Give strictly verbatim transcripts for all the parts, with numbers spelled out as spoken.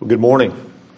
Good morning.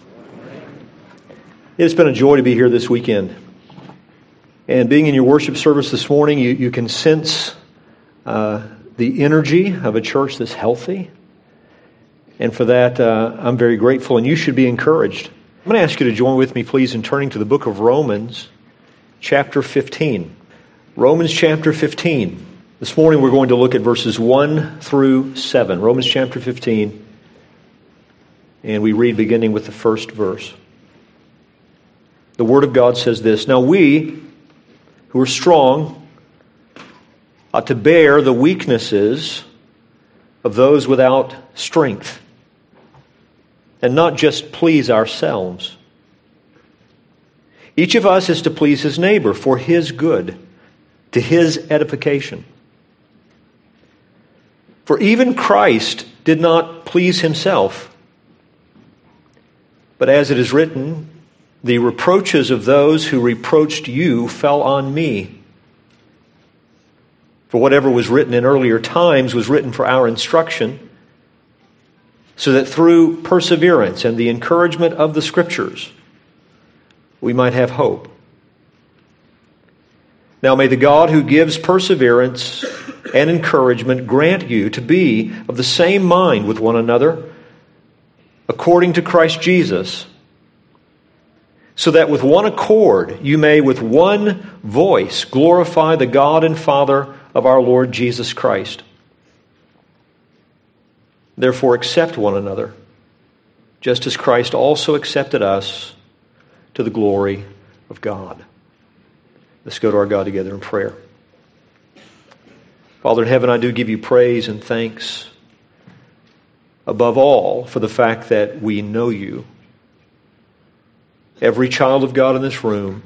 It's been a joy to be here this weekend. And being in your worship service this morning, you, you can sense uh, the energy of a church that's healthy. And for that, uh, I'm very grateful, and you should be encouraged. I'm going to ask you to join with me, please, in turning to the book of Romans, chapter fifteen. Romans chapter fifteen. This morning we're going to look at verses one through seven. Romans chapter fifteen. And we read beginning with the first verse. The Word of God says this: Now we, who are strong, ought to bear the weaknesses of those without strength, and not just please ourselves. Each of us is to please his neighbor for his good, to his edification. For even Christ did not please himself. But as it is written, the reproaches of those who reproached you fell on me. For whatever was written in earlier times was written for our instruction, so that through perseverance and the encouragement of the Scriptures, we might have hope. Now may the God who gives perseverance and encouragement grant you to be of the same mind with one another, according to Christ Jesus, so that with one accord you may with one voice glorify the God and Father of our Lord Jesus Christ. Therefore accept one another, just as Christ also accepted us to the glory of God. Let's go to our God together in prayer. Father in heaven, I do give you praise and thanks, above all, for the fact that we know you. Every child of God in this room,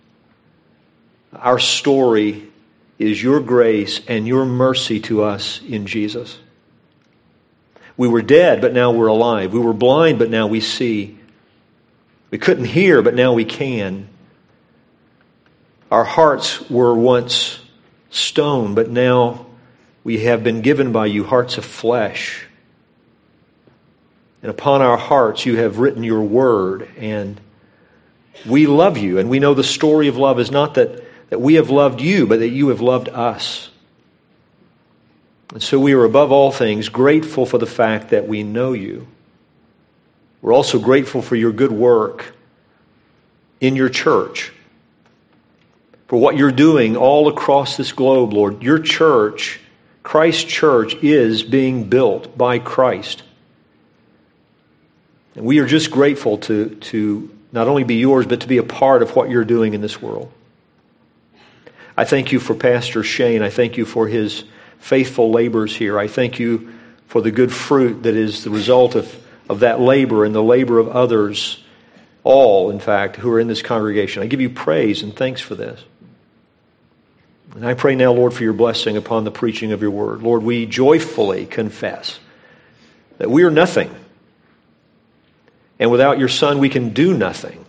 our story is your grace and your mercy to us in Jesus. We were dead, but now we're alive. We were blind, but now we see. We couldn't hear, but now we can. Our hearts were once stone, but now we have been given by you hearts of flesh. And upon our hearts you have written your word, and we love you. And we know the story of love is not that, that we have loved you, but that you have loved us. And so we are above all things grateful for the fact that we know you. We're also grateful for your good work in your church, for what you're doing all across this globe, Lord. Your church, Christ's church, is being built by Christ. And we are just grateful to, to not only be yours, but to be a part of what you're doing in this world. I thank you for Pastor Shane. I thank you for his faithful labors here. I thank you for the good fruit that is the result of, of that labor and the labor of others, all, in fact, who are in this congregation. I give you praise and thanks for this. And I pray now, Lord, for your blessing upon the preaching of your word. Lord, we joyfully confess that we are nothing. And without your Son, we can do nothing.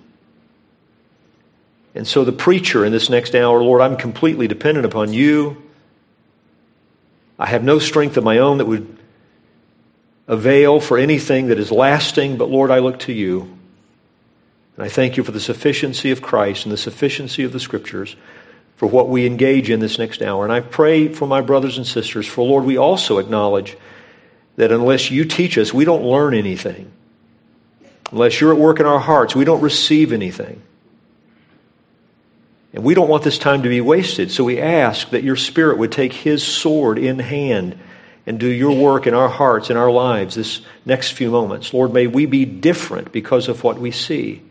And so the preacher in this next hour, Lord, I'm completely dependent upon you. I have no strength of my own that would avail for anything that is lasting, but Lord, I look to you. And I thank you for the sufficiency of Christ and the sufficiency of the Scriptures for what we engage in this next hour. And I pray for my brothers and sisters, for Lord, we also acknowledge that unless you teach us, we don't learn anything. Unless you're at work in our hearts, we don't receive anything. And we don't want this time to be wasted. So we ask that your Spirit would take his sword in hand and do your work in our hearts, in our lives, this next few moments. Lord, may we be different because of what we see.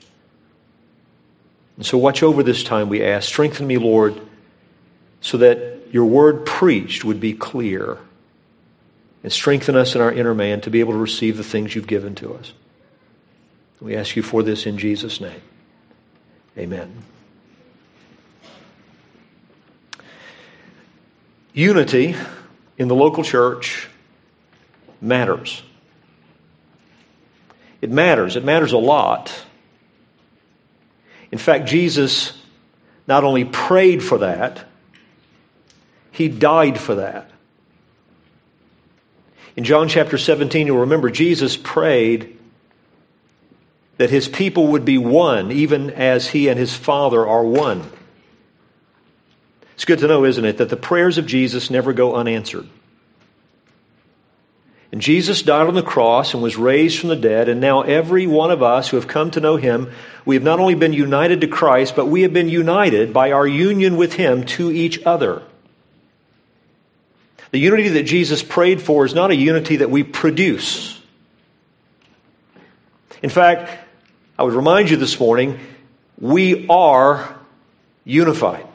And so watch over this time, we ask. Strengthen me, Lord, so that your word preached would be clear. And strengthen us in our inner man to be able to receive the things you've given to us. We ask you for this in Jesus' name. Amen. Unity in the local church matters. It matters. It matters a lot. In fact, Jesus not only prayed for that, he died for that. In John chapter seventeen, you'll remember Jesus prayed that his people would be one, even as he and his Father are one. It's good to know, isn't it, that the prayers of Jesus never go unanswered. And Jesus died on the cross and was raised from the dead, and now every one of us who have come to know him, we have not only been united to Christ, but we have been united by our union with him to each other. The unity that Jesus prayed for is not a unity that we produce. In fact, I would remind you this morning, we are unified.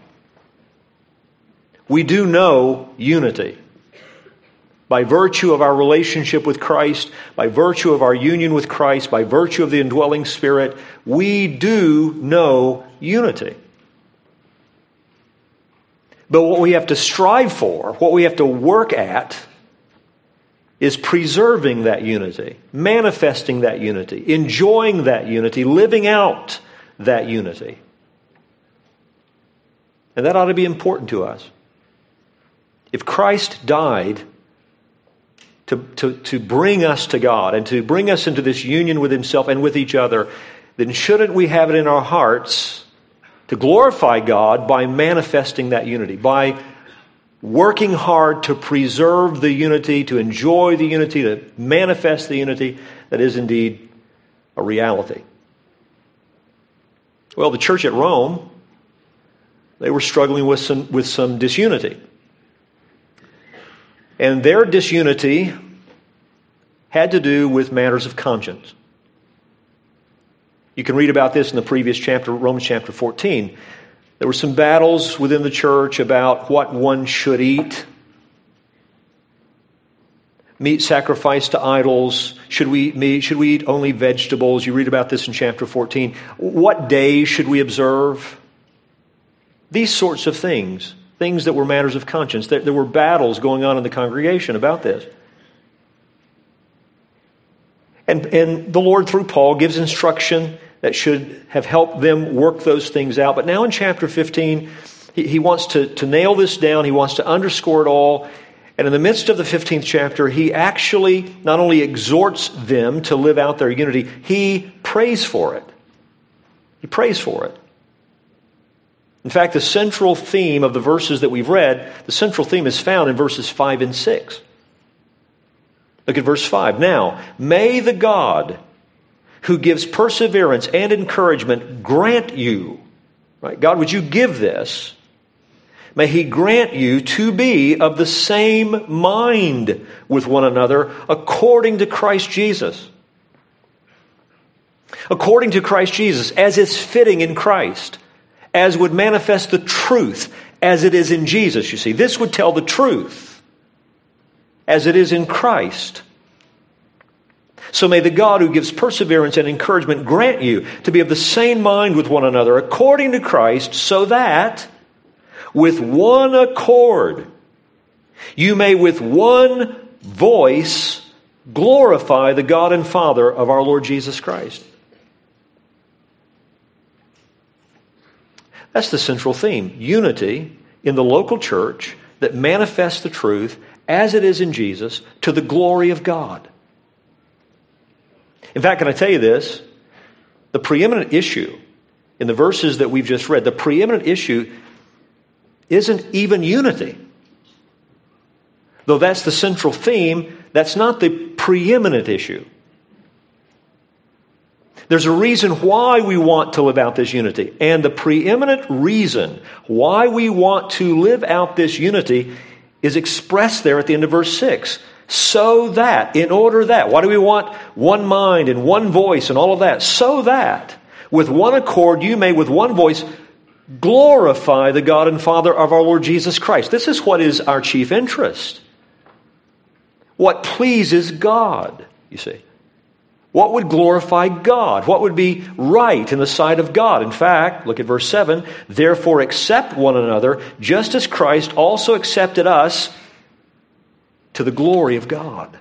We do know unity. By virtue of our relationship with Christ, by virtue of our union with Christ, by virtue of the indwelling Spirit, we do know unity. But what we have to strive for, what we have to work at, is preserving that unity, manifesting that unity, enjoying that unity, living out that unity. And that ought to be important to us. If Christ died to, to, to bring us to God and to bring us into this union with himself and with each other, then shouldn't we have it in our hearts to glorify God by manifesting that unity, by working hard to preserve the unity, to enjoy the unity, to manifest the unity that is indeed a reality. Well, the church at Rome, they were struggling with some, with some disunity. And their disunity had to do with matters of conscience. You can read about this in the previous chapter, Romans chapter fourteen. There were some battles within the church about what one should eat. Meat sacrificed to idols. Should we eat meat? Should we eat only vegetables? You read about this in chapter fourteen. What days should we observe? These sorts of things. Things that were matters of conscience. There, there were battles going on in the congregation about this. And, and the Lord, through Paul, gives instruction that should have helped them work those things out. But now in chapter fifteen, he, he wants to, to nail this down. He wants to underscore it all. And in the midst of the fifteenth chapter, he actually not only exhorts them to live out their unity, he prays for it. He prays for it. In fact, the central theme of the verses that we've read, the central theme is found in verses five and six. Look at verse five. Now, may the God who gives perseverance and encouragement grant you, right? God, would you give this? May he grant you to be of the same mind with one another according to Christ Jesus. According to Christ Jesus, as is fitting in Christ. As would manifest the truth as it is in Jesus, you see. This would tell the truth as it is in Christ. So may the God who gives perseverance and encouragement grant you to be of the same mind with one another according to Christ, so that with one accord you may with one voice glorify the God and Father of our Lord Jesus Christ. That's the central theme. Unity in the local church that manifests the truth as it is in Jesus to the glory of God. In fact, can I tell you this? The preeminent issue in the verses that we've just read, the preeminent issue isn't even unity. Though that's the central theme, that's not the preeminent issue. There's a reason why we want to live out this unity. And the preeminent reason why we want to live out this unity is expressed there at the end of verse six. So that, in order that, why do we want one mind and one voice and all of that? So that, with one accord, you may with one voice glorify the God and Father of our Lord Jesus Christ. This is what is our chief interest. What pleases God, you see. What would glorify God? What would be right in the sight of God? In fact, look at verse seven. Therefore accept one another, just as Christ also accepted us to the glory of God.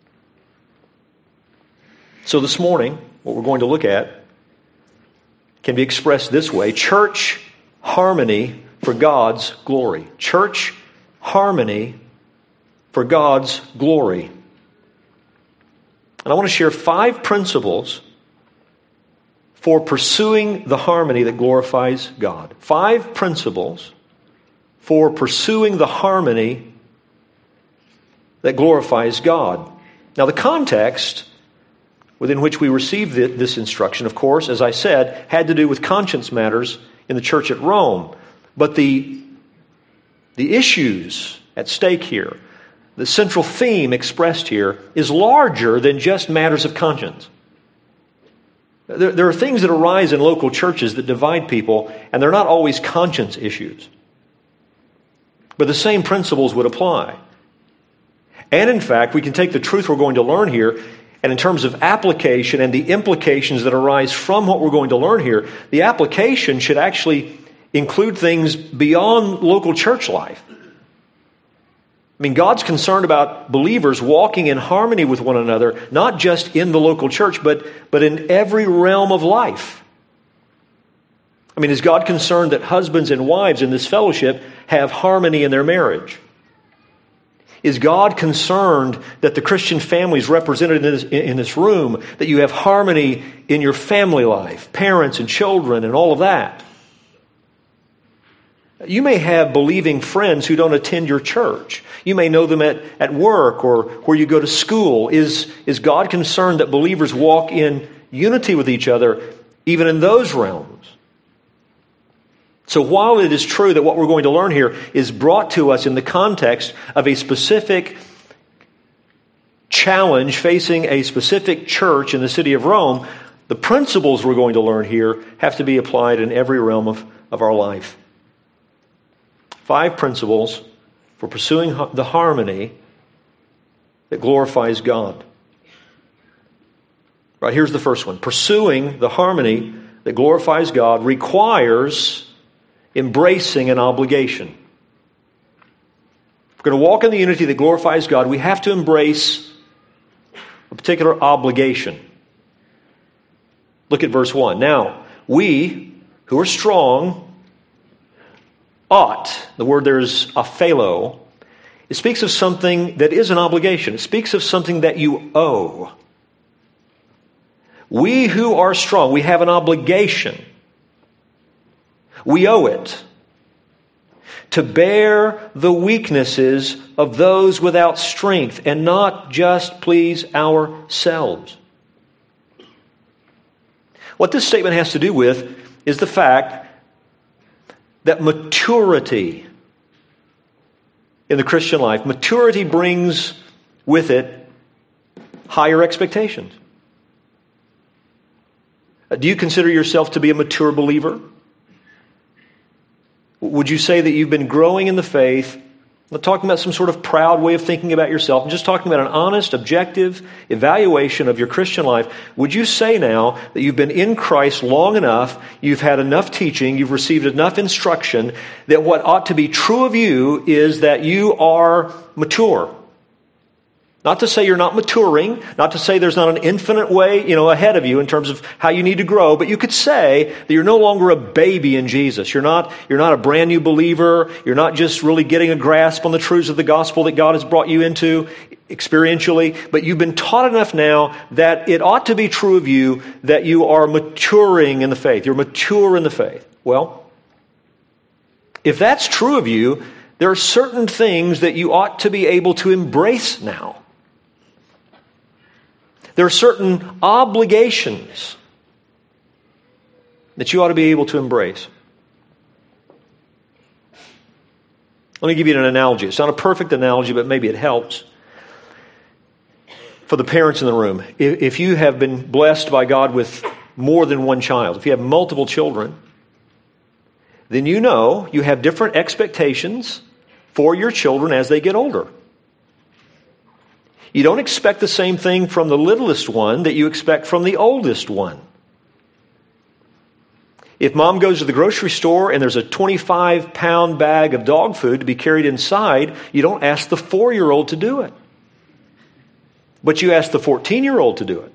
So this morning, what we're going to look at can be expressed this way. Church harmony for God's glory. Church harmony for God's glory. And I want to share five principles for pursuing the harmony that glorifies God. Five principles for pursuing the harmony that glorifies God. Now, the context within which we received this instruction, of course, as I said, had to do with conscience matters in the church at Rome. But the, the issues at stake here, the central theme expressed here, is larger than just matters of conscience. There, there are things that arise in local churches that divide people, and they're not always conscience issues. But the same principles would apply. And in fact, we can take the truth we're going to learn here, and in terms of application and the implications that arise from what we're going to learn here, the application should actually include things beyond local church life. I mean, God's concerned about believers walking in harmony with one another, not just in the local church, but, but in every realm of life. I mean, is God concerned that husbands and wives in this fellowship have harmony in their marriage? Is God concerned that the Christian families represented in this, in this room, that you have harmony in your family life, parents and children and all of that? You may have believing friends who don't attend your church. You may know them at, at work or where you go to school. Is, is God concerned that believers walk in unity with each other, even in those realms? So while it is true that what we're going to learn here is brought to us in the context of a specific challenge facing a specific church in the city of Rome, the principles we're going to learn here have to be applied in every realm of, of our life. Five principles for pursuing the harmony that glorifies God. Right, here's the first one. Pursuing the harmony that glorifies God requires embracing an obligation. If we're going to walk in the unity that glorifies God, we have to embrace a particular obligation. Look at verse one. Now, we who are strong ought, the word there is aphelo, it speaks of something that is an obligation. It speaks of something that you owe. We who are strong, we have an obligation. We owe it to bear the weaknesses of those without strength and not just please ourselves. What this statement has to do with is the fact that maturity in the Christian life, maturity brings with it higher expectations. Do you consider yourself to be a mature believer? Would you say that you've been growing in the faith? I'm not talking about some sort of proud way of thinking about yourself. I'm just talking about an honest, objective evaluation of your Christian life. Would you say now that you've been in Christ long enough, you've had enough teaching, you've received enough instruction, that what ought to be true of you is that you are mature? Not to say you're not maturing, not to say there's not an infinite way, you know, ahead of you in terms of how you need to grow, but you could say that you're no longer a baby in Jesus. You're not, you're not a brand new believer. You're not just really getting a grasp on the truths of the gospel that God has brought you into experientially, but you've been taught enough now that it ought to be true of you that you are maturing in the faith. You're mature in the faith. Well, if that's true of you, there are certain things that you ought to be able to embrace now. There are certain obligations that you ought to be able to embrace. Let me give you an analogy. It's not a perfect analogy, but maybe it helps. For the parents in the room, if you have been blessed by God with more than one child, if you have multiple children, then you know you have different expectations for your children as they get older. You don't expect the same thing from the littlest one that you expect from the oldest one. If mom goes to the grocery store and there's a twenty-five pound bag of dog food to be carried inside, you don't ask the four-year-old to do it. But you ask the fourteen-year-old to do it.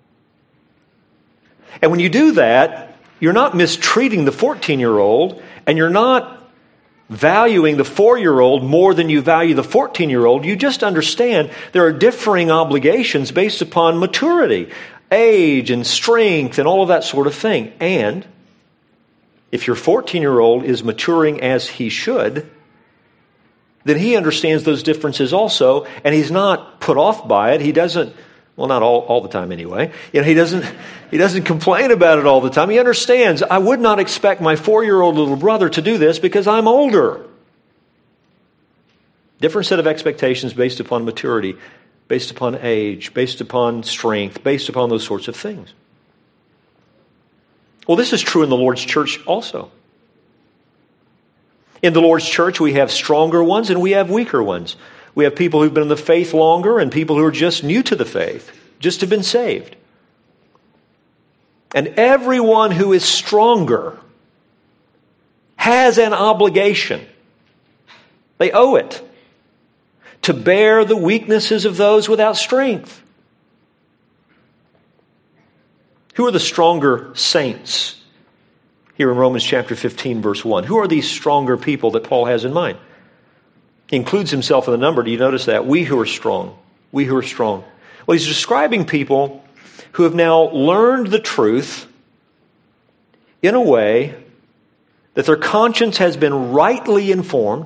And when you do that, you're not mistreating the fourteen-year-old, and you're not valuing the four-year-old more than you value the fourteen-year-old. You just understand there are differing obligations based upon maturity. age and strength and all of that sort of thing. And if your fourteen-year-old is maturing as he should, then he understands those differences also, and he's not put off by it. He doesn't, well, not all, all the time anyway. You know, he doesn't he doesn't complain about it all the time. He understands, I would not expect my four-year-old little brother to do this because I'm older. Different set of expectations based upon maturity, based upon age, based upon strength, based upon those sorts of things. Well, this is true in the Lord's church also. In the Lord's church, we have stronger ones and we have weaker ones. We have people who've been in the faith longer and people who are just new to the faith, just have been saved. And everyone who is stronger has an obligation. They owe it to bear the weaknesses of those without strength. Who are the stronger saints? Here in Romans chapter fifteen, verse one. Who are these stronger people that Paul has in mind? He includes himself in the number. Do you notice that? We who are strong. We who are strong. Well, he's describing people who have now learned the truth in a way that their conscience has been rightly informed,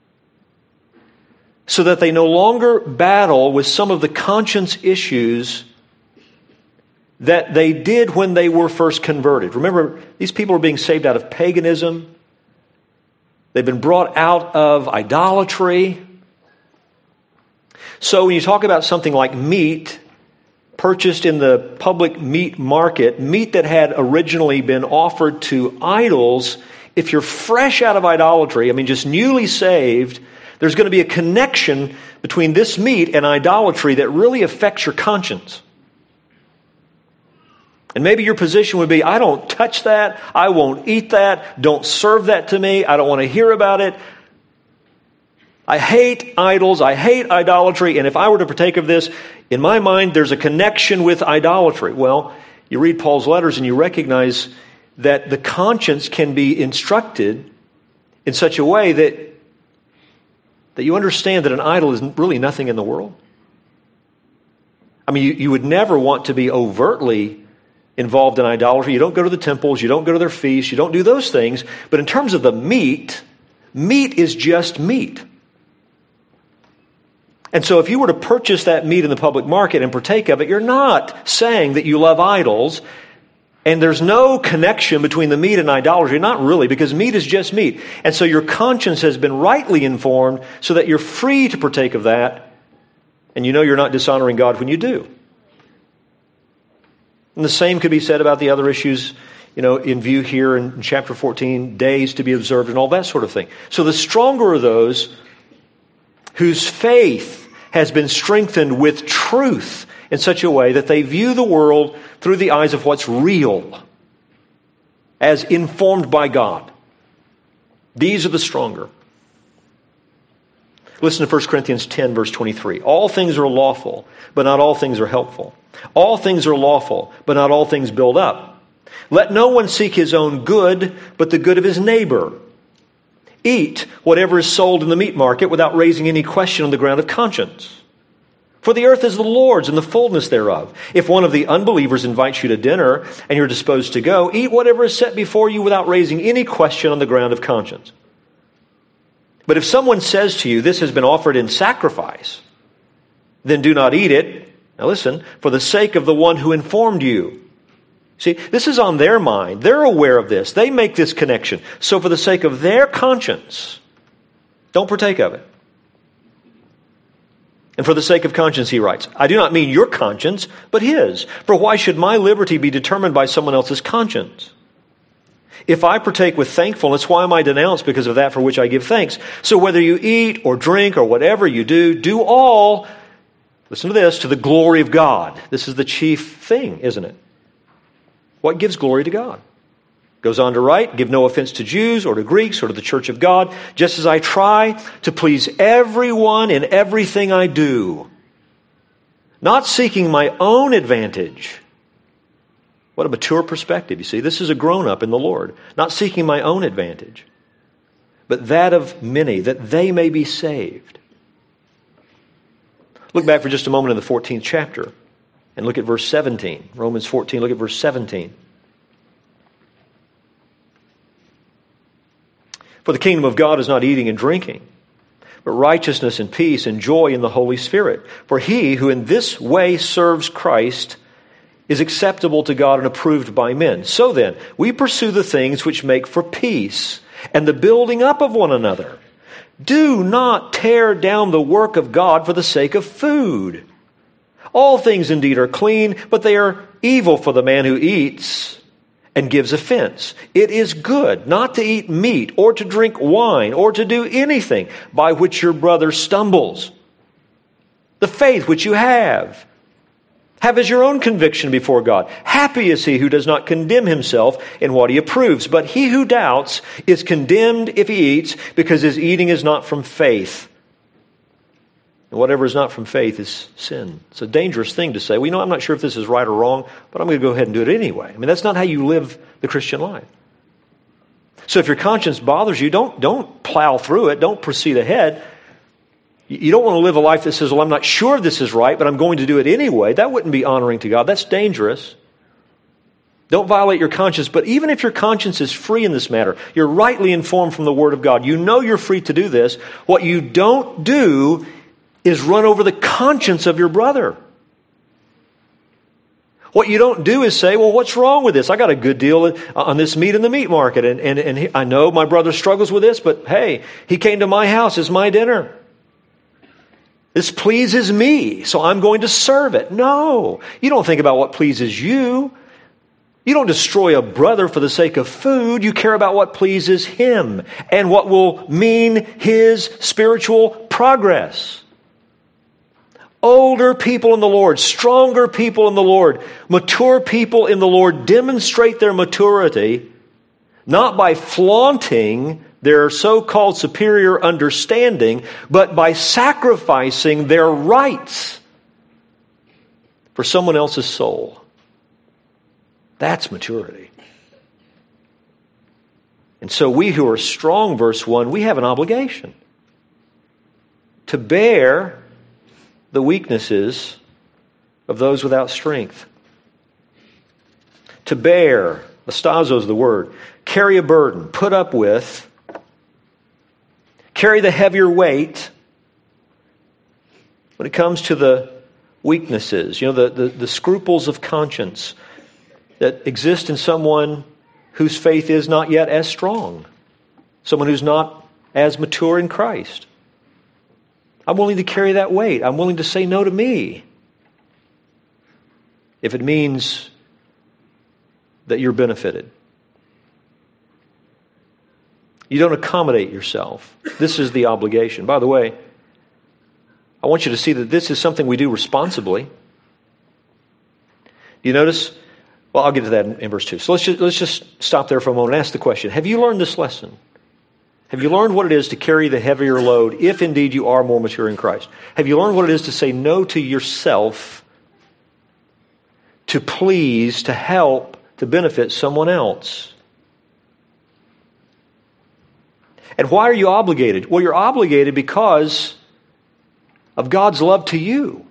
so that they no longer battle with some of the conscience issues that they did when they were first converted. Remember, these people are being saved out of paganism. They've been brought out of idolatry. So when you talk about something like meat purchased in the public meat market, meat that had originally been offered to idols, if you're fresh out of idolatry, I mean just newly saved, there's going to be a connection between this meat and idolatry that really affects your conscience. And maybe your position would be, I don't touch that, I won't eat that, don't serve that to me, I don't want to hear about it. I hate idols, I hate idolatry, and if I were to partake of this, in my mind there's a connection with idolatry. Well, you read Paul's letters and you recognize that the conscience can be instructed in such a way that, that you understand that an idol is really nothing in the world. I mean, you, you would never want to be overtly involved in idolatry. You don't go to the temples, you don't go to their feasts, you don't do those things. But in terms of the meat, meat is just meat. And so if you were to purchase that meat in the public market and partake of it, you're not saying that you love idols, and there's no connection between the meat and idolatry. Not really, because meat is just meat. And so your conscience has been rightly informed so that you're free to partake of that, and you know you're not dishonoring God when you do. And the same could be said about the other issues, you know, in view here in chapter fourteen, days to be observed and all that sort of thing. So the stronger are those whose faith has been strengthened with truth in such a way that they view the world through the eyes of what's real, as informed by God. These are the stronger. Listen to First Corinthians ten, verse twenty-three. All things are lawful, but not all things are helpful. All things are lawful, but not all things build up. Let no one seek his own good, but the good of his neighbor. Eat whatever is sold in the meat market without raising any question on the ground of conscience. For the earth is the Lord's and the fullness thereof. If one of the unbelievers invites you to dinner and you're disposed to go, eat whatever is set before you without raising any question on the ground of conscience. But if someone says to you, this has been offered in sacrifice, then do not eat it. Now listen, for the sake of the one who informed you. See, this is on their mind. They're aware of this. They make this connection. So for the sake of their conscience, don't partake of it. And for the sake of conscience, he writes, I do not mean your conscience, but his. For why should my liberty be determined by someone else's conscience? If I partake with thankfulness, why am I denounced because of that for which I give thanks? So whether you eat or drink or whatever you do, do all, listen to this, to the glory of God. This is the chief thing, isn't it? What gives glory to God? Goes on to write, give no offense to Jews or to Greeks or to the church of God, just as I try to please everyone in everything I do, not seeking my own advantage. What a mature perspective, you see. This is a grown-up in the Lord. Not seeking my own advantage, but that of many, that they may be saved. Look back for just a moment in the fourteenth chapter And look at verse seventeen. Romans fourteen, look at verse seventeen. For the kingdom of God is not eating and drinking, but righteousness and peace and joy in the Holy Spirit. For he who in this way serves Christ is acceptable to God and approved by men. So then, we pursue the things which make for peace and the building up of one another. Do not tear down the work of God for the sake of food. All things indeed are clean, but they are evil for the man who eats and gives offense. It is good not to eat meat or to drink wine or to do anything by which your brother stumbles. The faith which you have, have as your own conviction before God. Happy is he who does not condemn himself in what he approves, but he who doubts is condemned if he eats, because his eating is not from faith. And whatever is not from faith is sin. It's a dangerous thing to say. Well, you know, I'm not sure if this is right or wrong, but I'm going to go ahead and do it anyway. I mean, that's not how you live the Christian life. So if your conscience bothers you, don't, don't plow through it. Don't proceed ahead. You don't want to live a life that says, well, I'm not sure this is right, but I'm going to do it anyway. That wouldn't be honoring to God. That's dangerous. Don't violate your conscience. But even if your conscience is free in this matter, you're rightly informed from the Word of God. You know you're free to do this. What you don't do is run over the conscience of your brother. What you don't do is say, well, what's wrong with this? I got a good deal on this meat in the meat market, and, and, and he, I know my brother struggles with this, but hey, he came to my house. It's my dinner. This pleases me, so I'm going to serve it. No, you don't think about what pleases you. You don't destroy a brother for the sake of food. You care about what pleases him and what will mean his spiritual progress. Older people in the Lord, stronger people in the Lord, mature people in the Lord demonstrate their maturity not by flaunting their so-called superior understanding, but by sacrificing their rights for someone else's soul. That's maturity. And so we who are strong, verse one, we have an obligation to bear the weaknesses of those without strength. To bear, astazo is the word, carry a burden, put up with, carry the heavier weight when it comes to the weaknesses, you know, the, the, the scruples of conscience that exist in someone whose faith is not yet as strong, someone who's not as mature in Christ. I'm willing to carry that weight. I'm willing to say no to me if it means that you're benefited. You don't accommodate yourself. This is the obligation. By the way, I want you to see that this is something we do responsibly. Do you notice? Well, I'll get to that in, in verse two. So let's just, let's just stop there for a moment and ask the question, have you learned this lesson? Have you learned what it is to carry the heavier load, if indeed you are more mature in Christ? Have you learned what it is to say no to yourself, to please, to help, to benefit someone else? And why are you obligated? Well, you're obligated because of God's love to you.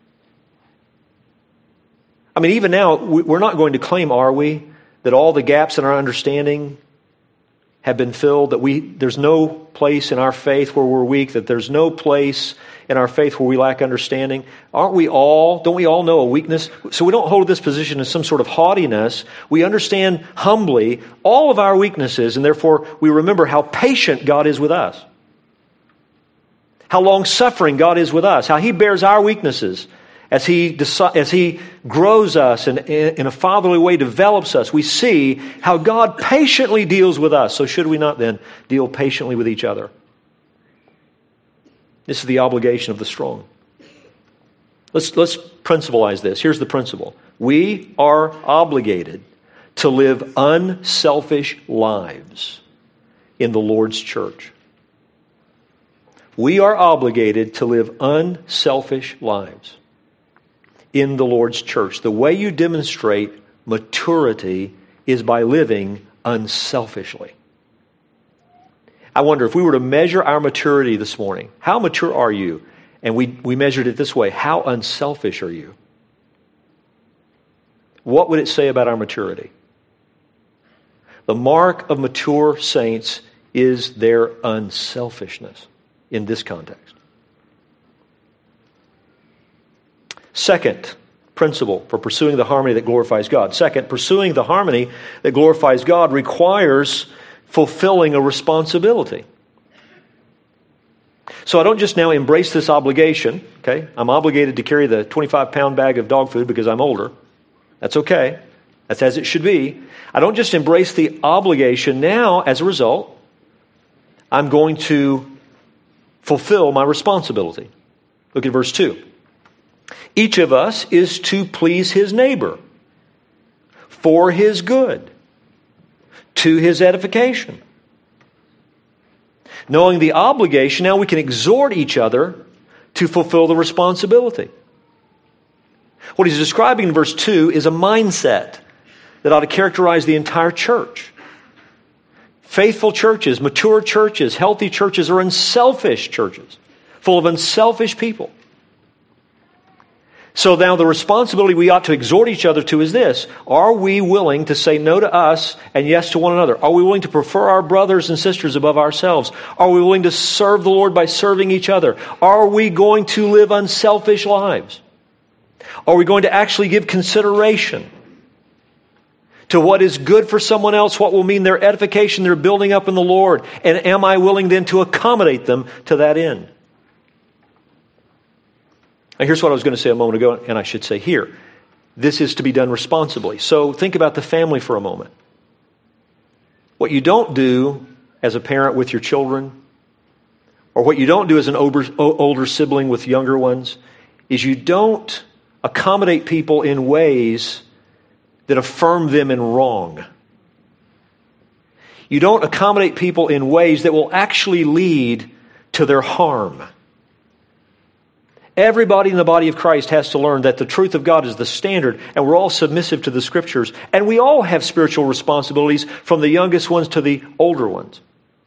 I mean, even now, we're not going to claim, are we, that all the gaps in our understanding have been filled, that we there's no place in our faith where we're weak, that there's no place in our faith where we lack understanding. Aren't we all, don't we all know a weakness? So we don't hold this position as some sort of haughtiness. We understand humbly all of our weaknesses, and therefore we remember how patient God is with us. How long-suffering God is with us. How He bears our weaknesses as He as He grows us and in a fatherly way develops us. We see how God patiently deals with us. So should we not then deal patiently with each other? This is the obligation of the strong. Let's, let's principalize this. Here's the principle. We are obligated to live unselfish lives in the Lord's church. We are obligated to live unselfish lives in the Lord's church. The way you demonstrate maturity is by living unselfishly. I wonder if we were to measure our maturity this morning, how mature are you? And we, we measured it this way, how unselfish are you? what would it say about our maturity? The mark of mature saints is their unselfishness in this context. Second principle for pursuing the harmony that glorifies God. Second, pursuing the harmony that glorifies God requires fulfilling a responsibility. So I don't just now embrace this obligation, okay? I'm obligated to carry the twenty-five pound bag of dog food because I'm older. That's okay. That's as it should be. I don't just embrace the obligation. Now, as a result, I'm going to fulfill my responsibility. Look at verse two. Each of us is to please his neighbor for his good, to his edification. Knowing the obligation, now we can exhort each other to fulfill the responsibility. What he's describing in verse two is a mindset that ought to characterize the entire church. Faithful churches, mature churches, healthy churches are unselfish churches, full of unselfish people. So now the responsibility we ought to exhort each other to is this. Are we willing to say no to us and yes to one another? Are we willing to prefer our brothers and sisters above ourselves? Are we willing to serve the Lord by serving each other? Are we going to live unselfish lives? Are we going to actually give consideration to what is good for someone else, what will mean their edification, their building up in the Lord? And am I willing then to accommodate them to that end? Now, here's what I was going to say a moment ago, and I should say here. This is to be done responsibly. So think about the family for a moment. What you don't do as a parent with your children, or what you don't do as an older, older sibling with younger ones, is you don't accommodate people in ways that affirm them in wrong. You don't accommodate people in ways that will actually lead to their harm. Everybody in the body of Christ has to learn that the truth of God is the standard, and we're all submissive to the Scriptures. And we all have spiritual responsibilities, from the youngest ones to the older ones.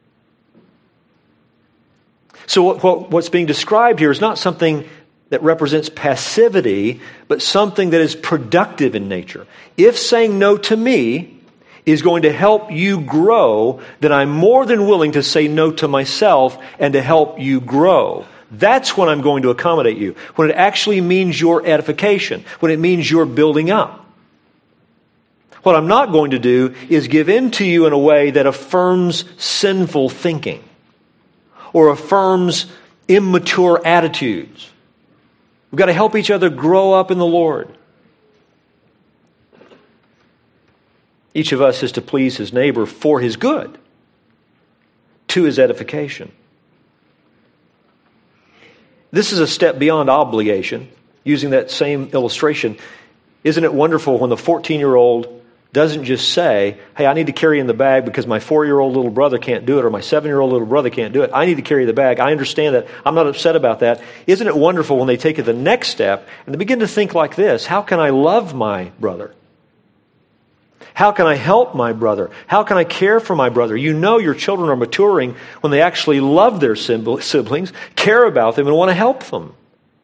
So what, what, what's being described here is not something that represents passivity, but something that is productive in nature. If saying no to me is going to help you grow, then I'm more than willing to say no to myself and to help you grow. That's when I'm going to accommodate you. When it actually means your edification. When it means your building up. What I'm not going to do is give in to you in a way that affirms sinful thinking or affirms immature attitudes. We've got to help each other grow up in the Lord. Each of us is to please his neighbor for his good, to his edification. This is a step beyond obligation, using that same illustration. Isn't it wonderful when the fourteen-year-old doesn't just say, hey, I need to carry in the bag because my four-year-old little brother can't do it, or my seven-year-old little brother can't do it. I need to carry the bag. I understand that. I'm not upset about that. Isn't it wonderful when they take it the next step and they begin to think like this: how can I love my brother? How can I help my brother? How can I care for my brother? You know your children are maturing when they actually love their siblings, care about them, and want to help them.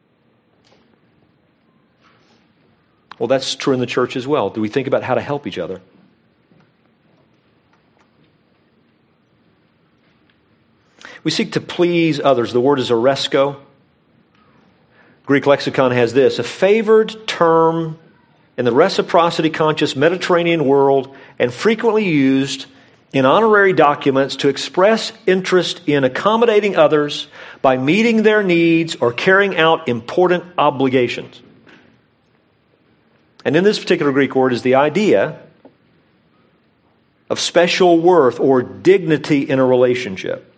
Well, that's true in the church as well. Do we think about how to help each other? We seek to please others. The word is oresko. Greek lexicon has this: a favored term in the reciprocity-conscious Mediterranean world, and frequently used in honorary documents to express interest in accommodating others by meeting their needs or carrying out important obligations. And in this particular Greek word is the idea of special worth or dignity in a relationship.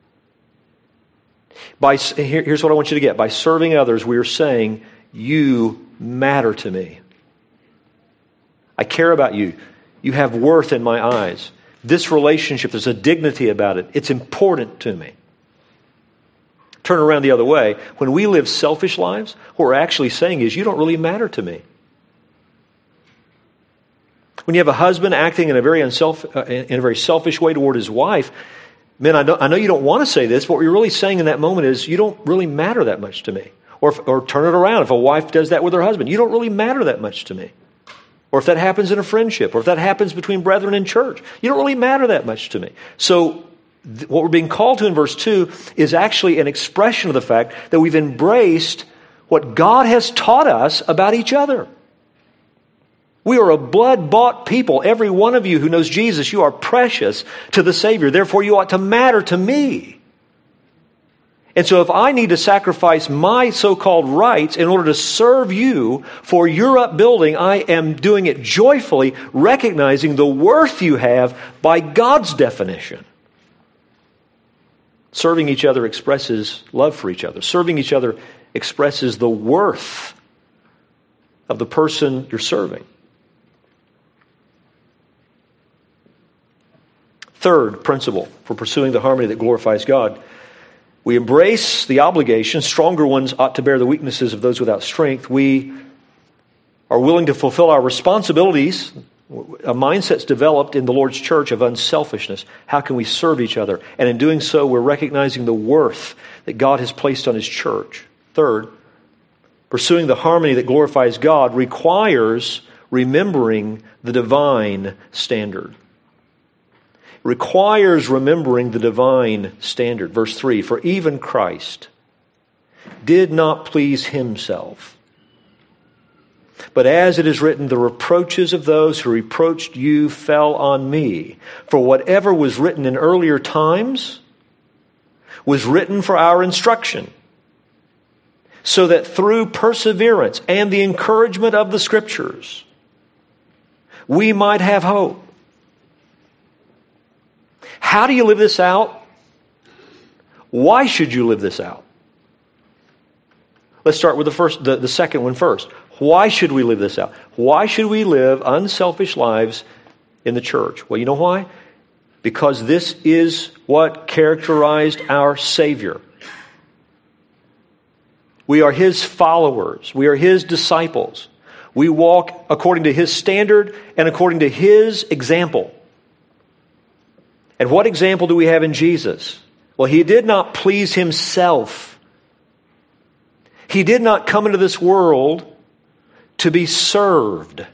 By, here, here's what I want you to get. By serving others, we are saying, you matter to me. I care about you. You have worth in my eyes. This relationship, there's a dignity about it. It's important to me. Turn around the other way. When we live selfish lives, what we're actually saying is, you don't really matter to me. When you have a husband acting in a very unself, uh, in a very selfish way toward his wife, men, I, don't, I know you don't want to say this, but what you're really saying in that moment is, you don't really matter that much to me. Or, if, or turn it around. If a wife does that with her husband, you don't really matter that much to me. or if that happens in a friendship, or if that happens between brethren in church. You don't really matter that much to me. So th- what we're being called to in verse two is actually an expression of the fact that we've embraced what God has taught us about each other. We are a blood-bought people. Every one of you who knows Jesus, you are precious to the Savior. Therefore, you ought to matter to me. And so if I need to sacrifice my so-called rights in order to serve you for your upbuilding, I am doing it joyfully, recognizing the worth you have by God's definition. Serving each other expresses love for each other. Serving each other expresses the worth of the person you're serving. Third principle for pursuing the harmony that glorifies God. We embrace the obligation. Stronger ones ought to bear the weaknesses of those without strength. We are willing to fulfill our responsibilities. A mindset's developed in the Lord's church of unselfishness. How can we serve each other? And in doing so, we're recognizing the worth that God has placed on His church. Third, pursuing the harmony that glorifies God requires remembering the divine standard. Requires remembering the divine standard. Verse three, for even Christ did not please Himself. But as it is written, the reproaches of those who reproached you fell on me. For whatever was written in earlier times was written for our instruction, so that through perseverance and the encouragement of the Scriptures, we might have hope. How do you live this out? Why should you live this out? Let's start with the first, the, the second one first. Why should we live this out? Why should we live unselfish lives in the church? Well, you know why? Because this is what characterized our Savior. We are His followers. We are His disciples. We walk according to His standard and according to His example. And what example do we have in Jesus? Well, He did not please Himself. He did not come into this world to be served,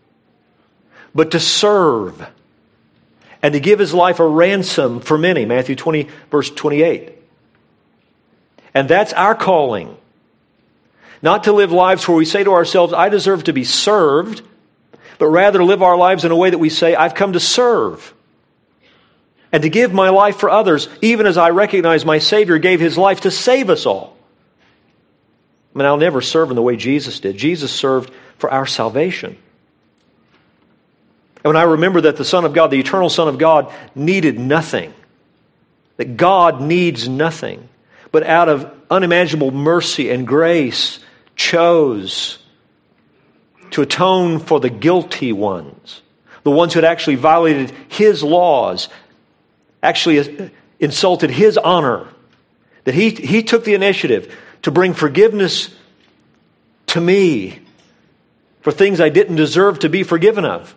but to serve and to give His life a ransom for many. Matthew twenty, verse twenty-eight. And that's our calling. Not to live lives where we say to ourselves, I deserve to be served, but rather to live our lives in a way that we say, I've come to serve. And to give my life for others, even as I recognize my Savior gave His life to save us all. I mean, I'll never serve in the way Jesus did. Jesus served for our salvation. And when I remember that the Son of God, the eternal Son of God, needed nothing, that God needs nothing, but out of unimaginable mercy and grace chose to atone for the guilty ones, the ones who had actually violated His laws, actually insulted His honor, that he, he took the initiative to bring forgiveness to me for things I didn't deserve to be forgiven of.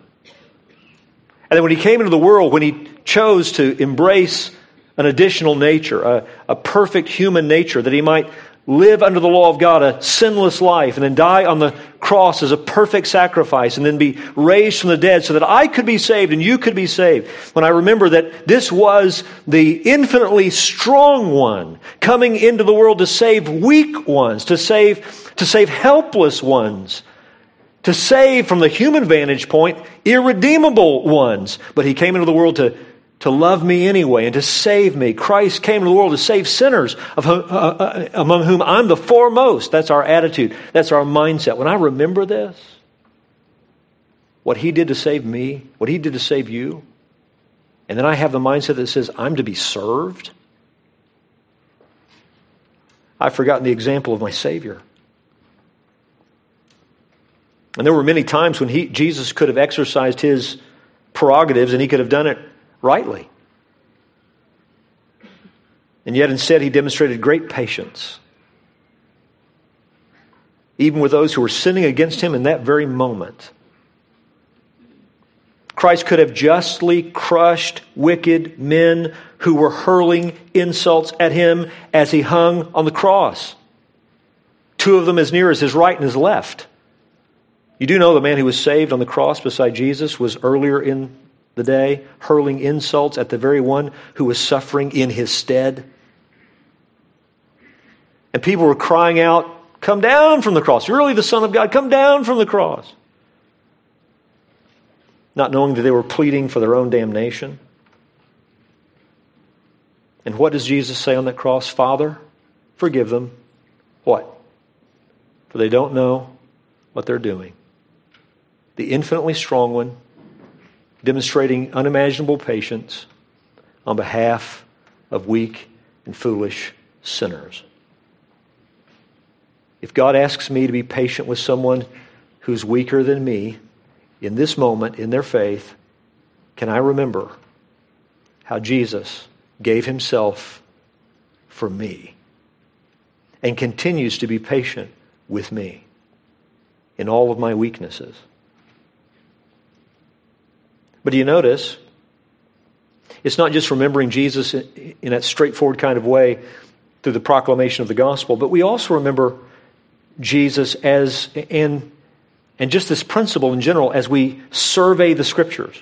And then when He came into the world, when He chose to embrace an additional nature, a, a perfect human nature, that He might live under the law of God, a sinless life, and then die on the cross as a perfect sacrifice, and then be raised from the dead so that I could be saved and you could be saved. When I remember that this was the infinitely strong one coming into the world to save weak ones, to save, to save helpless ones, to save, from the human vantage point, irredeemable ones. But He came into the world to to love me anyway and to save me. Christ came into the world to save sinners, of whom, uh, uh, among whom I'm the foremost. That's our attitude. That's our mindset. When I remember this, what He did to save me, what He did to save you, and then I have the mindset that says I'm to be served, I've forgotten the example of my Savior. And there were many times when he, Jesus could have exercised His prerogatives and He could have done it rightly. And yet instead He demonstrated great patience, even with those who were sinning against Him in that very moment. Christ could have justly crushed wicked men who were hurling insults at Him as He hung on the cross. Two of them as near as His right and His left. You do know the man who was saved on the cross beside Jesus was earlier in the day hurling insults at the very one who was suffering in his stead. And people were crying out, "Come down from the cross. You're really the Son of God. Come down from the cross." Not knowing that they were pleading for their own damnation. And what does Jesus say on that cross? "Father, forgive them." What? "For they don't know what they're doing." The infinitely strong one, demonstrating unimaginable patience on behalf of weak and foolish sinners. If God asks me to be patient with someone who's weaker than me in this moment in their faith, can I remember how Jesus gave himself for me and continues to be patient with me in all of my weaknesses? But do you notice, it's not just remembering Jesus in that straightforward kind of way through the proclamation of the gospel, but we also remember Jesus as, and, and just this principle in general as we survey the Scriptures.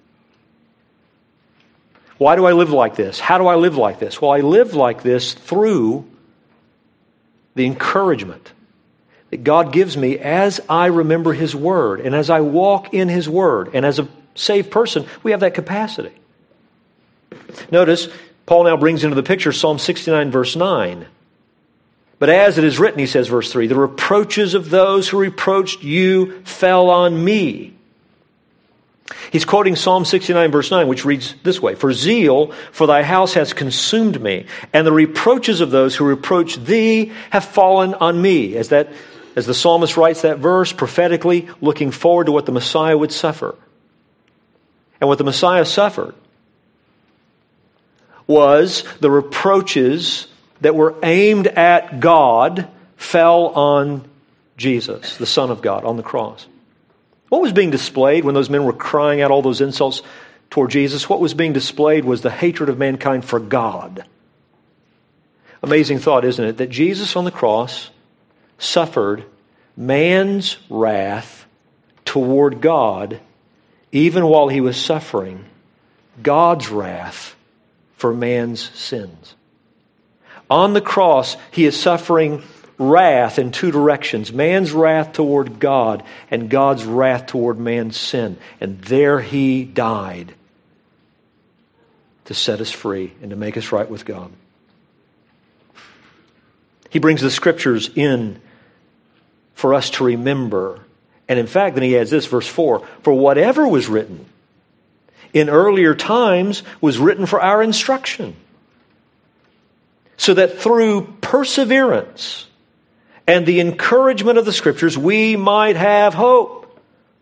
Why do I live like this? How do I live like this? Well, I live like this through the encouragement that God gives me as I remember His Word and as I walk in His Word. And as a saved person, we have that capacity. Notice, Paul now brings into the picture Psalm sixty-nine, verse nine. "But as it is written," he says, verse three, "the reproaches of those who reproached you fell on me." He's quoting Psalm sixty-nine, verse nine, which reads this way: "For zeal for thy house has consumed me, and the reproaches of those who reproach thee have fallen on me." As that, as the psalmist writes that verse, prophetically looking forward to what the Messiah would suffer. And what the Messiah suffered was the reproaches that were aimed at God fell on Jesus, the Son of God, on the cross. What was being displayed when those men were crying out all those insults toward Jesus? What was being displayed was the hatred of mankind for God. Amazing thought, isn't it? That Jesus on the cross suffered man's wrath toward God, even while he was suffering God's wrath for man's sins. On the cross, he is suffering wrath in two directions. Man's wrath toward God and God's wrath toward man's sin. And there he died to set us free and to make us right with God. He brings the Scriptures in for us to remember. And in fact, then he adds this, verse four, "For whatever was written in earlier times was written for our instruction, so that through perseverance and the encouragement of the Scriptures we might have hope."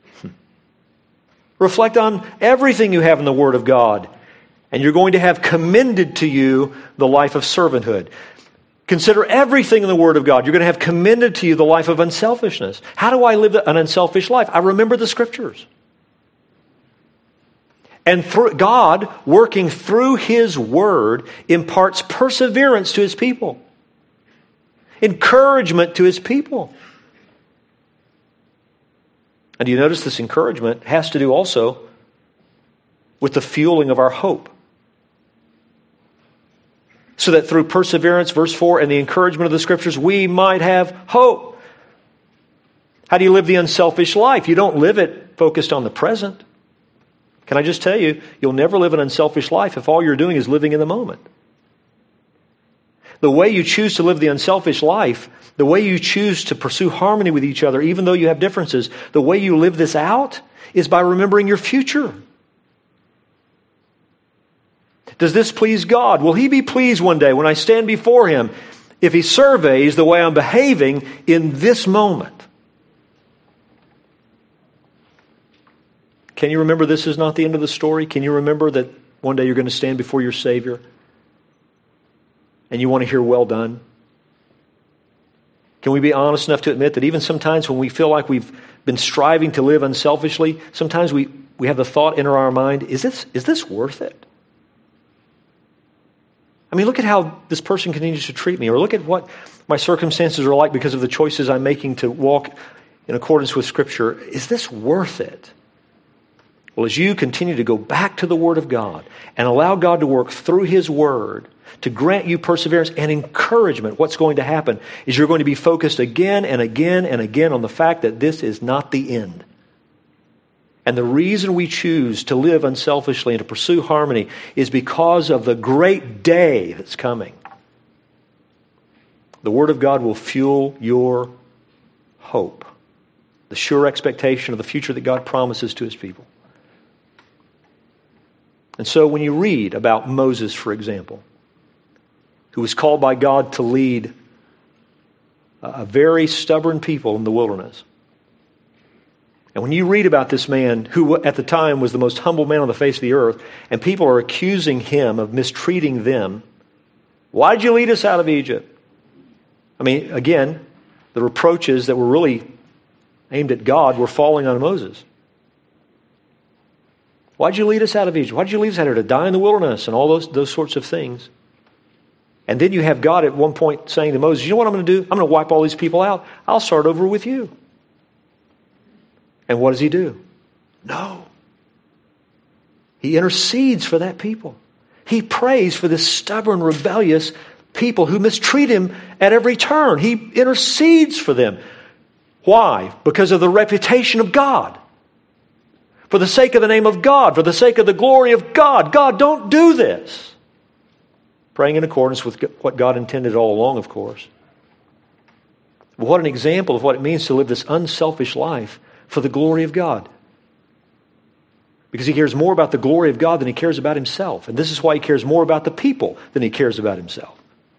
Reflect on everything you have in the Word of God, and you're going to have commended to you the life of servanthood. Consider everything in the Word of God. You're going to have commended to you the life of unselfishness. How do I live an unselfish life? I remember the Scriptures. And through God, working through His Word, imparts perseverance to His people. Encouragement to His people. And do you notice this encouragement has to do also with the fueling of our hope? So that through perseverance, verse four, and the encouragement of the Scriptures, we might have hope. How do you live the unselfish life? You don't live it focused on the present. Can I just tell you, you'll never live an unselfish life if all you're doing is living in the moment. The way you choose to live the unselfish life, the way you choose to pursue harmony with each other, even though you have differences, the way you live this out is by remembering your future. Does this please God? Will He be pleased one day when I stand before Him if He surveys the way I'm behaving in this moment? Can you remember this is not the end of the story? Can you remember that one day you're going to stand before your Savior and you want to hear well done? Can we be honest enough to admit that even sometimes when we feel like we've been striving to live unselfishly, sometimes we, we have the thought enter our mind, is this, is this worth it? I mean, look at how this person continues to treat me, or look at what my circumstances are like because of the choices I'm making to walk in accordance with Scripture, is this worth it? Well, as you continue to go back to the Word of God and allow God to work through His Word to grant you perseverance and encouragement, what's going to happen is you're going to be focused again and again and again on the fact that this is not the end. And the reason we choose to live unselfishly and to pursue harmony is because of the great day that's coming. The Word of God will fuel your hope, the sure expectation of the future that God promises to His people. And so when you read about Moses, for example, who was called by God to lead a very stubborn people in the wilderness, and when you read about this man who at the time was the most humble man on the face of the earth, and people are accusing him of mistreating them, why did you lead us out of Egypt? I mean, again, the reproaches that were really aimed at God were falling on Moses. Why'd you lead us out of Egypt? Why'd you lead us out here to die in the wilderness and all those, those sorts of things? And then you have God at one point saying to Moses, you know what I'm going to do? I'm going to wipe all these people out. I'll start over with you. And what does he do? No. He intercedes for that people. He prays for this stubborn, rebellious people who mistreat him at every turn. He intercedes for them. Why? Because of the reputation of God. For the sake of the name of God, for the sake of the glory of God. God, don't do this. Praying in accordance with what God intended all along, of course. But what an example of what it means to live this unselfish life for the glory of God. Because he cares more about the glory of God than he cares about himself. And this is why he cares more about the people than he cares about himself.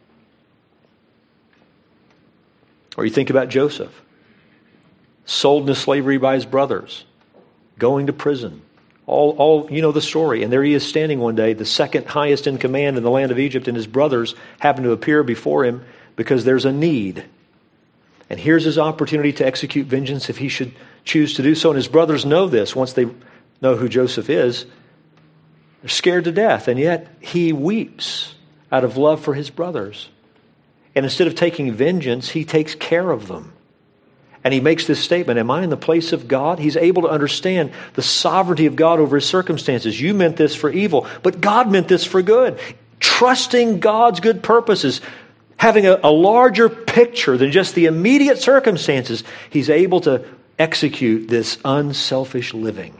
Or you think about Joseph, sold into slavery by his brothers, going to prison. All, all you know the story. And there he is standing one day, the second highest in command in the land of Egypt, and his brothers happen to appear before him because there's a need. And here's his opportunity to execute vengeance if he should choose to do so. And his brothers know this. Once they know who Joseph is, they're scared to death. And yet he weeps out of love for his brothers. And instead of taking vengeance, he takes care of them. And he makes this statement, am I in the place of God? He's able to understand the sovereignty of God over his circumstances. You meant this for evil, but God meant this for good. Trusting God's good purposes, having a, a larger picture than just the immediate circumstances, he's able to execute this unselfish living.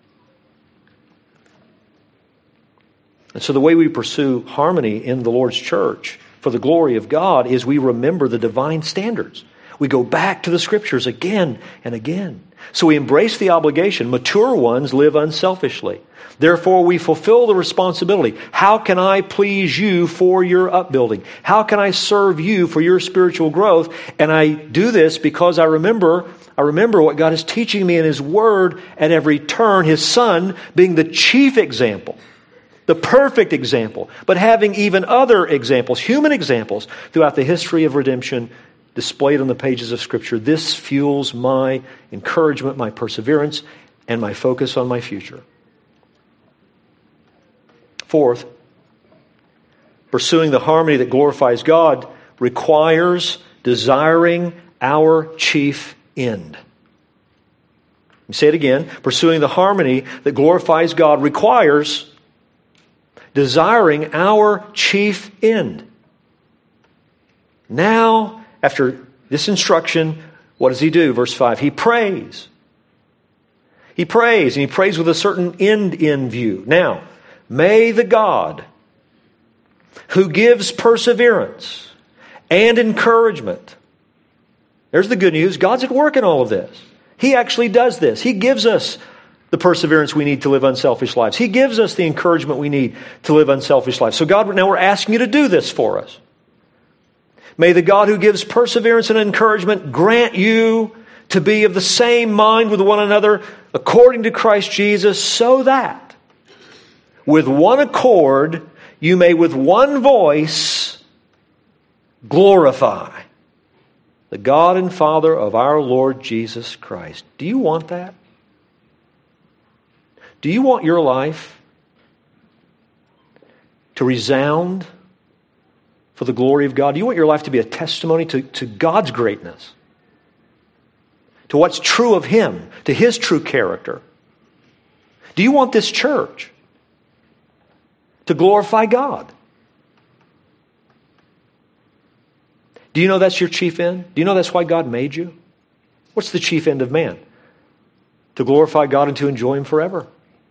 And so the way we pursue harmony in the Lord's church for the glory of God is we remember the divine standards. We go back to the Scriptures again and again. So we embrace the obligation. Mature ones live unselfishly. Therefore, we fulfill the responsibility. How can I please you for your upbuilding? How can I serve you for your spiritual growth? And I do this because I remember, I remember what God is teaching me in His Word at every turn, His Son being the chief example, the perfect example, but having even other examples, human examples, throughout the history of redemption displayed on the pages of Scripture. This fuels my encouragement, my perseverance, and my focus on my future. Fourth, pursuing the harmony that glorifies God requires desiring our chief end. Let me say it again. Pursuing the harmony that glorifies God requires desiring our chief end. Now, after this instruction, what does he do? Verse five, he prays. He prays, and he prays with a certain end in view. Now, may the God who gives perseverance and encouragement. There's the good news. God's at work in all of this. He actually does this. He gives us the perseverance we need to live unselfish lives. He gives us the encouragement we need to live unselfish lives. So God, now we're asking you to do this for us. May the God who gives perseverance and encouragement grant you to be of the same mind with one another according to Christ Jesus, so that with one accord you may with one voice glorify the God and Father of our Lord Jesus Christ. Do you want that? Do you want your life to resound for the glory of God? Do you want your life to be a testimony to, to God's greatness? to what's true of Him, to His true character? Do you want this church to glorify God? Do you know that's your chief end? Do you know that's why God made you? What's the chief end of man? To glorify God and to enjoy Him forever.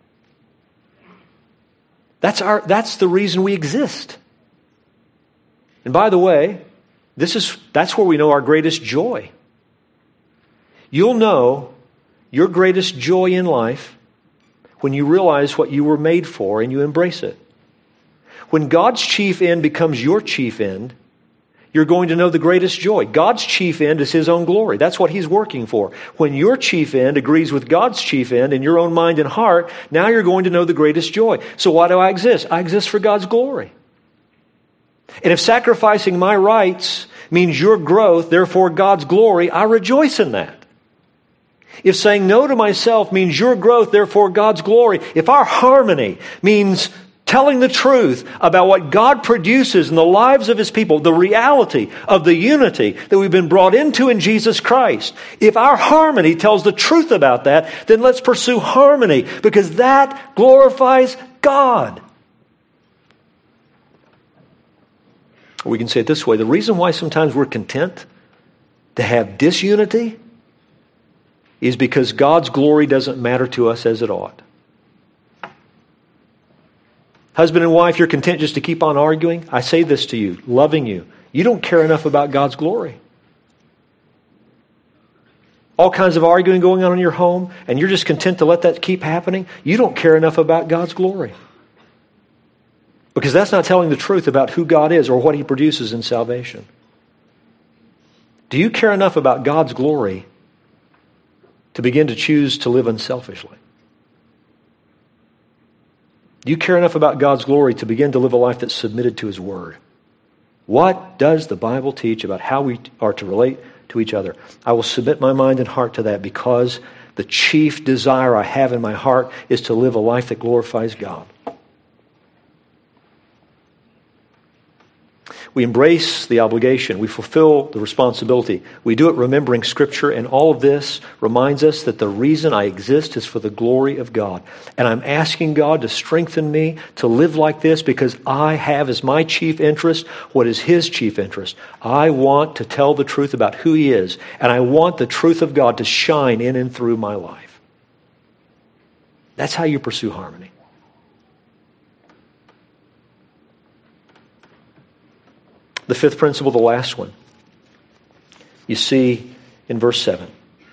That's our, that's the reason we exist. And by the way, this is, that's where we know our greatest joy. You'll know your greatest joy in life when you realize what you were made for and you embrace it. When God's chief end becomes your chief end, you're going to know the greatest joy. God's chief end is His own glory. That's what He's working for. When your chief end agrees with God's chief end in your own mind and heart, now you're going to know the greatest joy. So why do I exist? I exist for God's glory. And if sacrificing my rights means your growth, therefore God's glory, I rejoice in that. If saying no to myself means your growth, therefore God's glory, if our harmony means telling the truth about what God produces in the lives of His people, the reality of the unity that we've been brought into in Jesus Christ. If our harmony tells the truth about that, then let's pursue harmony, because that glorifies God. We can say it this way: the reason why sometimes we're content to have disunity is because God's glory doesn't matter to us as it ought. Husband and wife, you're content just to keep on arguing. I say this to you, loving you. You don't care enough about God's glory. All kinds of arguing going on in your home, and you're just content to let that keep happening. You don't care enough about God's glory. Because that's not telling the truth about who God is or what He produces in salvation. Do you care enough about God's glory to begin to choose to live unselfishly? Do you care enough about God's glory to begin to live a life that's submitted to His Word? What does the Bible teach about how we are to relate to each other? I will submit my mind and heart to that, because the chief desire I have in my heart is to live a life that glorifies God. We embrace the obligation. We fulfill the responsibility. We do it remembering Scripture, and all of this reminds us that the reason I exist is for the glory of God. And I'm asking God to strengthen me to live like this, because I have as my chief interest what is His chief interest. I want to tell the truth about who He is, and I want the truth of God to shine in and through my life. That's how you pursue harmony. The fifth principle, the last one, you see in verse seven.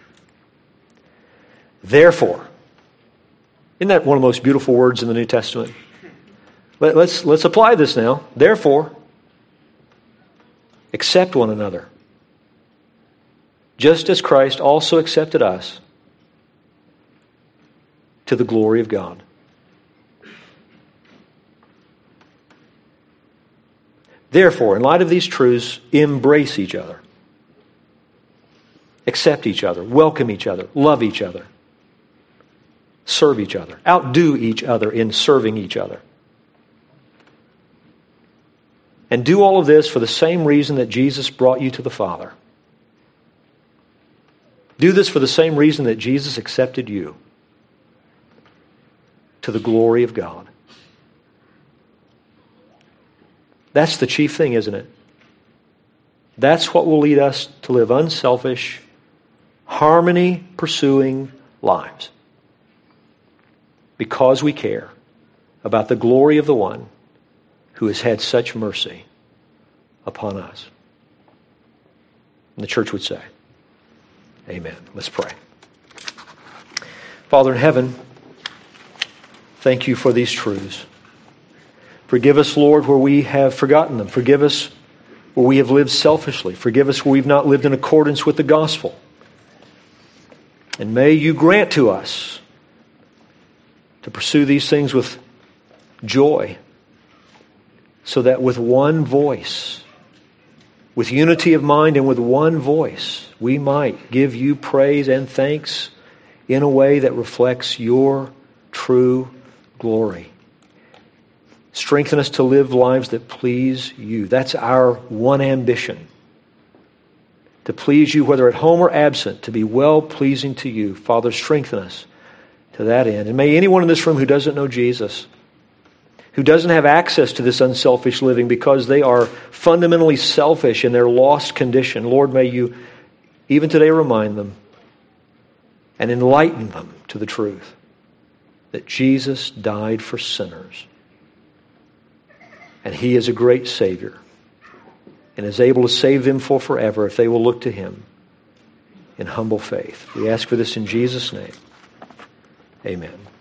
Therefore, isn't that one of the most beautiful words in the New Testament? Let, let's, let's apply this now. Therefore, accept one another, just as Christ also accepted us, to the glory of God. Therefore, in light of these truths, embrace each other. Accept each other. Welcome each other. Love each other. Serve each other. Outdo each other in serving each other. And do all of this for the same reason that Jesus brought you to the Father. Do this for the same reason that Jesus accepted you, to the glory of God. That's the chief thing, isn't it? That's what will lead us to live unselfish, harmony-pursuing lives. Because we care about the glory of the one who has had such mercy upon us. And the church would say, amen. Let's pray. Father in heaven, thank you for these truths. Forgive us, Lord, where we have forgotten them. Forgive us where we have lived selfishly. Forgive us where we've not lived in accordance with the gospel. And may you grant to us to pursue these things with joy, so that with one voice, with unity of mind and with one voice, we might give you praise and thanks in a way that reflects your true glory. Strengthen us to live lives that please you. That's our one ambition. to please you, whether at home or absent, to be well-pleasing to you. Father, strengthen us to that end. And may anyone in this room who doesn't know Jesus, who doesn't have access to this unselfish living because they are fundamentally selfish in their lost condition, Lord, may you even today remind them and enlighten them to the truth that Jesus died for sinners. And He is a great Savior and is able to save them for forever if they will look to Him in humble faith. We ask for this in Jesus' name. Amen.